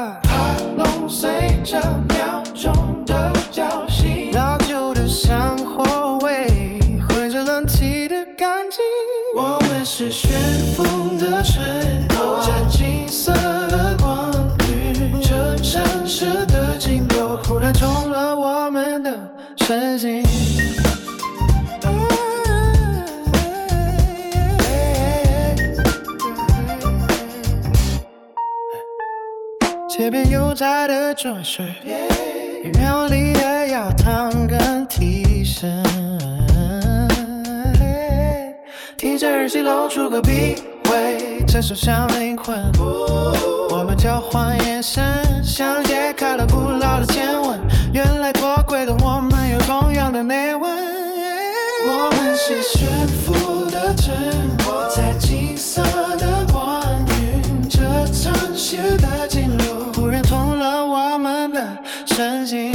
爬龙随着秒钟的交心，老旧的香火味，混着冷气的干净。我们是旋风的尘，投着金色的光晕，这城市的尽头忽然冲了我们的神经。街边油炸的转水，料理的要糖跟提神，听着耳机露出个鼻味，这首像灵魂。我们交换眼神，像解开了古老的前文，原来脱轨的我们有同样的内文。我们是悬浮的尘，活在金色的光晕，这城市的尽头忽然通了我们的神经。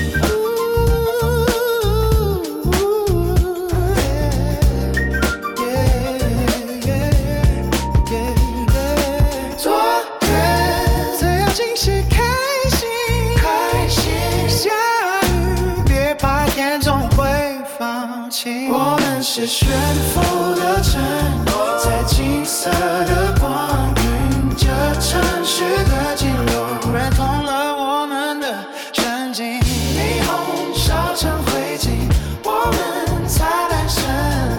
昨天最要惊喜开心，下雨别怕天总会放晴。我们是悬浮的尘，在金色的光晕，这城市的尽头忽然通了我们的神经。霓虹烧成灰烬，我们才诞生。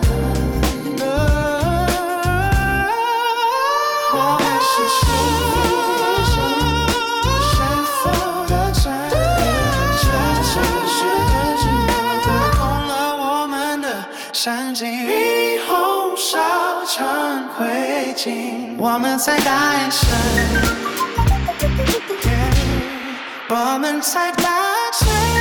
我们是悬浮的尘，这城市的尽头通了我们的神经。霓虹烧成灰烬，我们才诞生。我们才诞生。